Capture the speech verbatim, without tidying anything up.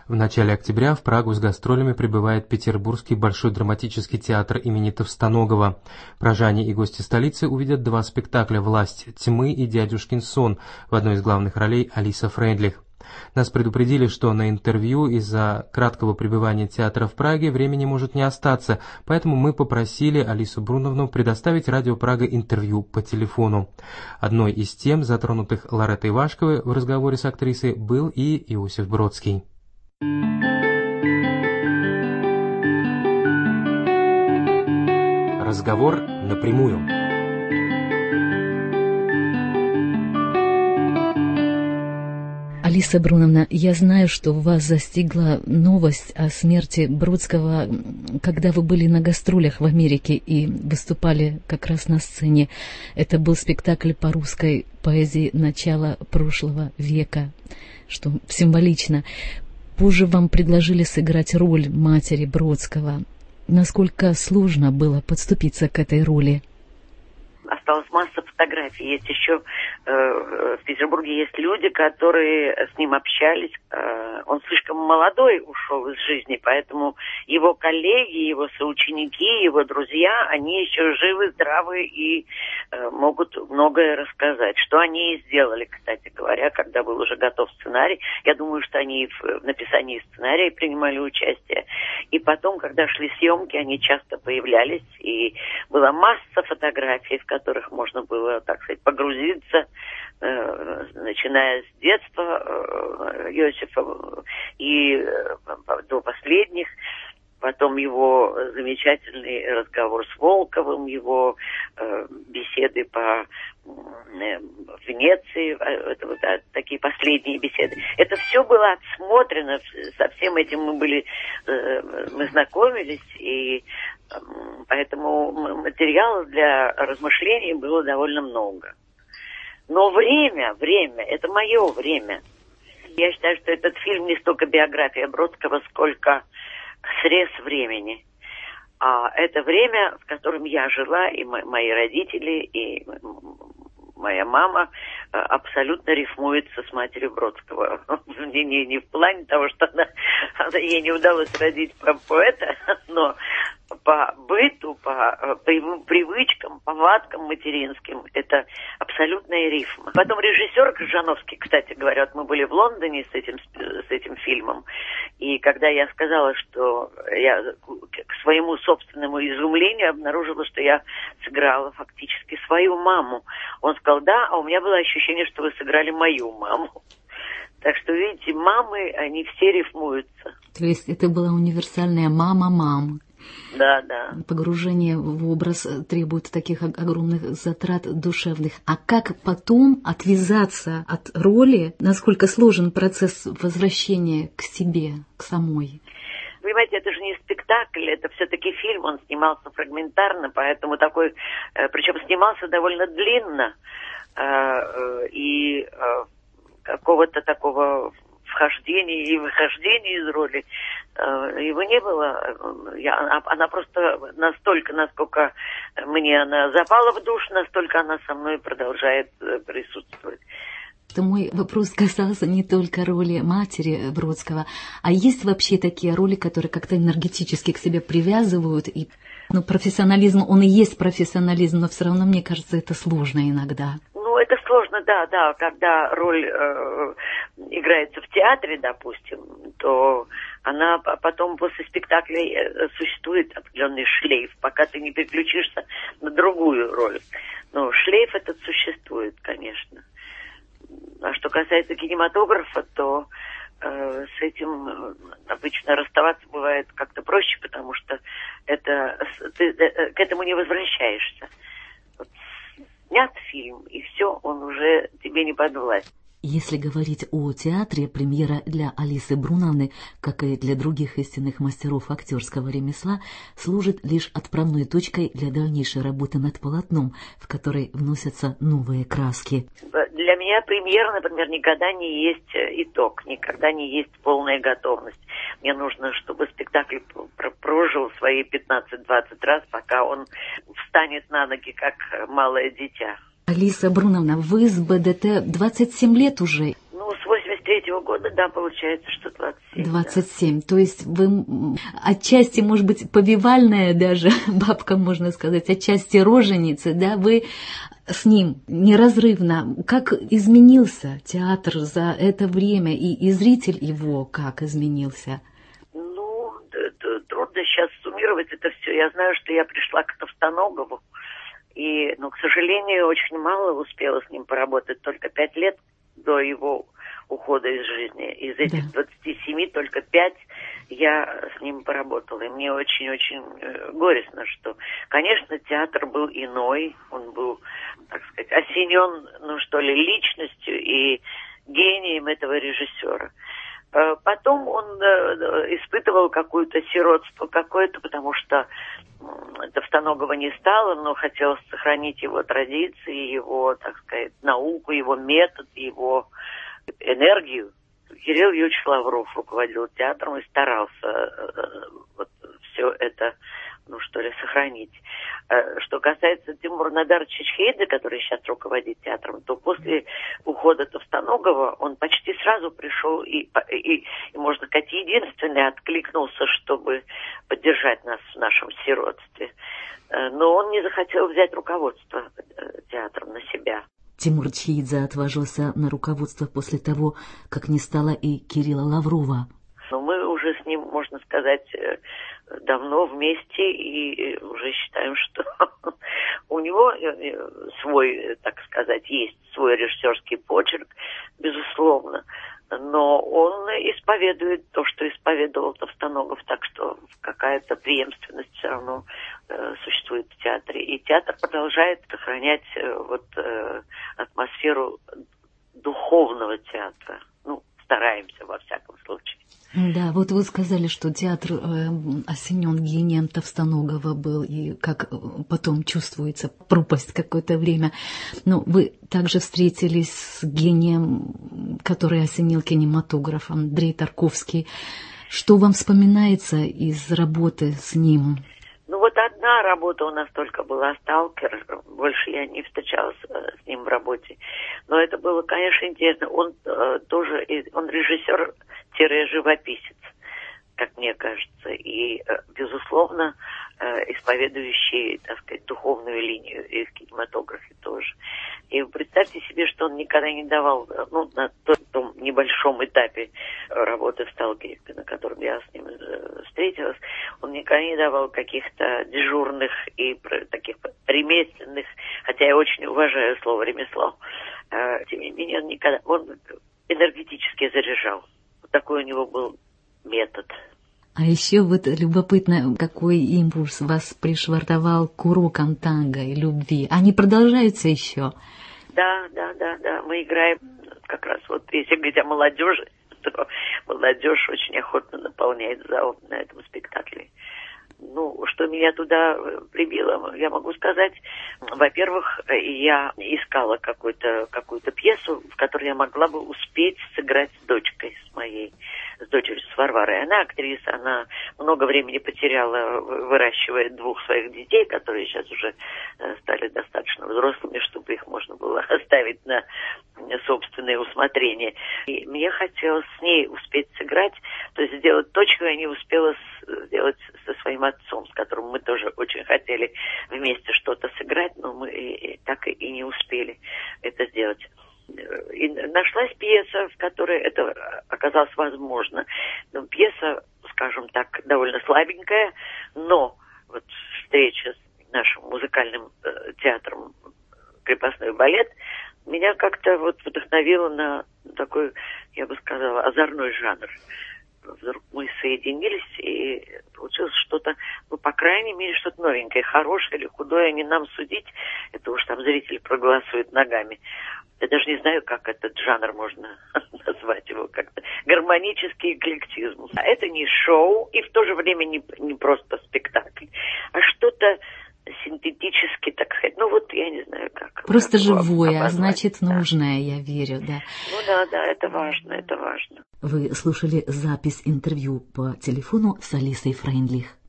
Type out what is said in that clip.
В начале октября в Прагу с гастролями прибывает Петербургский Большой драматический театр имени Товстоногова. Пражане и гости столицы увидят два спектакля «Власть тьмы» и «Дядюшкин сон», в одной из главных ролей Алиса Фрейндлих. Нас предупредили, что на интервью из-за краткого пребывания театра в Праге времени может не остаться, поэтому мы попросили Алису Бруновну предоставить радио Прага интервью по телефону. Одной из тем, затронутых Лореттой Вашковой в разговоре с актрисой, был и Иосиф Бродский. Разговор напрямую. Алиса Бруновна, я знаю, что вас застигла новость о смерти Бродского, когда вы были на гастролях в Америке и выступали как раз на сцене. Это был спектакль по русской поэзии начала прошлого века, что символично. Позже вам предложили сыграть роль матери Бродского. Насколько сложно было подступиться к этой роли? Осталась масса фотографий. Есть еще э, в Петербурге есть люди, которые с ним общались. Э, он слишком молодой ушел из жизни, поэтому его коллеги, его соученики, его друзья, они еще живы, здравы и э, могут многое рассказать. Что они и сделали, кстати говоря, когда был уже готов сценарий. Я думаю, что они в написании сценария принимали участие. И потом, когда шли съемки, они часто появлялись, и была масса фотографий, в которых можно было, так сказать, погрузиться, э, начиная с детства э, Иосифа и э, до последних. Потом его замечательный разговор с Волковым, его э, беседы по э, Венеции, это вот да, такие последние беседы. Это все было отсмотрено, со всем этим мы были, э, мы знакомились, и э, поэтому материала для размышлений было довольно много. Но время, время, это мое время. Я считаю, что этот фильм не столько биография Бродского, сколько срез времени. А это время, в котором я жила, и мои родители, и моя мама абсолютно рифмуется с матерью Бродского. Не, не, не в плане того, что она, она, ей не удалось родить поэта, но по быту, по привычкам, повадкам материнским это абсолютная рифма. Потом режиссер Крыжановский, кстати говоря, вот мы были в Лондоне с этим, с этим фильмом, и когда я сказала, что я к своему собственному изумлению обнаружила, что я сыграла фактически свою маму, он сказал: да, а у меня было ощущение, что вы сыграли мою маму. Так что, видите, мамы, они все рифмуются. То есть это была универсальная мама-мам. Да, да. Погружение в образ требует таких огромных затрат душевных. А как потом отвязаться от роли? Насколько сложен процесс возвращения к себе, к самой? Понимаете, это же не спектакль, это все-таки фильм, он снимался фрагментарно, поэтому такой, причем снимался довольно длинно, и какого-то такого вхождения и выхождения из роли его не было. Я, она просто настолько, насколько мне она запала в душу, настолько она со мной продолжает присутствовать. Это мой вопрос касался не только роли матери Бродского, а есть вообще такие роли, которые как-то энергетически к себе привязывают, и ну, профессионализм, он и есть профессионализм, но все равно, мне кажется, это сложно иногда. Ну, это сложно, да, да, когда роль э, играется в театре, допустим, то она потом после спектакля существует определенный шлейф, пока ты не переключишься на другую роль. Но шлейф этот существует, конечно. А что касается кинематографа, то э, с этим обычно расставаться бывает как-то проще, потому что это, ты э, к этому не возвращаешься. Вот, снят фильм, и все, он уже тебе не подвластен. Если говорить о театре, премьера для Алисы Бруновны, как и для других истинных мастеров актерского ремесла, служит лишь отправной точкой для дальнейшей работы над полотном, в которой вносятся новые краски. Для меня премьера, например, никогда не есть итог, никогда не есть полная готовность. Мне нужно, чтобы спектакль прожил свои пятнадцать-двадцать раз, пока он встанет на ноги, как малое дитя. Алиса Бруновна, вы с БДТ двадцать семь лет уже. Ну, с восемьдесят третьего года, да, получается, что двадцать семь. двадцать семь. Да. То есть вы отчасти, может быть, повивальная даже бабка, можно сказать, отчасти роженицы, да, вы с ним неразрывно. Как изменился театр за это время, и, и зритель его как изменился? Ну, трудно сейчас суммировать это все. Я знаю, что я пришла к Товстоногову, и, ну, к сожалению, очень мало успела с ним поработать, только пять лет до его ухода из жизни. Из этих да. двадцати семи только пять я с ним поработала. И мне очень-очень э, горестно, что, конечно, театр был иной, он был, так сказать, осенен, ну что ли, личностью и гением этого режиссера. Э, потом он э, испытывал какое-то сиротство какое-то, потому что Товстоногова не стало, но хотелось сохранить его традиции, его, так сказать, науку, его метод, его энергию. Кирилл Юрьевич Лавров руководил театром и старался э, вот все это, ну что ли, сохранить. Э, что касается Тимура Надаровича Чхейда, который сейчас руководит театром, то после ухода Товстоногова он почти сразу пришел и, и, и, можно сказать, единственный откликнулся, чтобы поддержать нас в нашем сиротстве. Э, но он не захотел взять руководство э, театром на себя. Тимур Чхейдзе отважился на руководство после того, как не стало и Кирилла Лаврова. Но мы уже с ним, можно сказать, давно вместе и уже считаем, что у него свой, так сказать, есть свой режиссерский почерк, безусловно. Но он исповедует то, что исповедовал Товстоногов, так что какая-то преемственность все равно э, существует в театре. И театр продолжает сохранять э, вот э, атмосферу духовного театра. Ну, стараемся во всяком случае. Да, вот вы сказали, что театр э, осенен гением Товстоногова был, и как потом чувствуется пропасть какое-то время. Но вы также встретились с гением, который осенил кинематограф, Андрей Тарковский. Что вам вспоминается из работы с ним? Ну вот одна работа у нас только была «Сталкер», больше я не встречалась э, с ним в работе. Но это было, конечно, интересно. Он э, тоже, он режиссер-живописец, как мне кажется, и, э, безусловно, э, исповедующий, так сказать, духовную линию и в кинематографе тоже. И представьте себе, что он никогда не давал, ну, на том небольшом этапе работы в «Сталкере», на котором я с ним встретилась, он никогда не давал каких-то дежурных и таких ремесленных, хотя я очень уважаю слово «ремесло», тем не менее он никогда, он энергетически заряжал. Вот такой у него был метод. А еще вот любопытно, какой импульс вас пришвартовал к урокам танго и любви. Они продолжаются еще? Да, да, да, да. Мы играем как раз вот, если говорить о молодежи, то молодежь очень охотно наполняет зал на этом спектакле. Ну, что меня туда прибило, я могу сказать, во-первых, я искала какую-то, какую-то пьесу, в которой я могла бы успеть сыграть с дочкой, с моей, с дочерью, с Варварой. Она актриса, она много времени потеряла, выращивая двух своих детей, которые сейчас уже стали достаточно взрослыми, чтобы их можно было оставить на собственное усмотрение. И мне хотелось с ней успеть сыграть, то есть сделать то, чего я не успела сделать со своим отцом, с которым мы тоже очень хотели вместе что-то сыграть, но мы и, и, так и, и не успели это сделать. И нашлась пьеса, в которой это оказалось возможно. Но пьеса, скажем так, довольно слабенькая, но вот встреча с нашим музыкальным э, театром «Крепостной балет» меня как-то вот вдохновила на такой, я бы сказала, озорной жанр. Вдруг мы соединились, и получилось что-то, ну, по крайней мере, что-то новенькое, хорошее или худое, не нам судить, это уж там зрители проголосуют ногами. Я даже не знаю, как этот жанр можно назвать его как-то. Гармонический эклектизм. А это не шоу, и в то же время не, не просто спектакль, а что-то синтетически, так сказать. Ну вот, я не знаю, как. Просто как живое, обозвать, а значит, да. нужное, я верю, да. Ну да, да, это важно, это важно. Вы слушали запись интервью по телефону с Алисой Фрейндлих.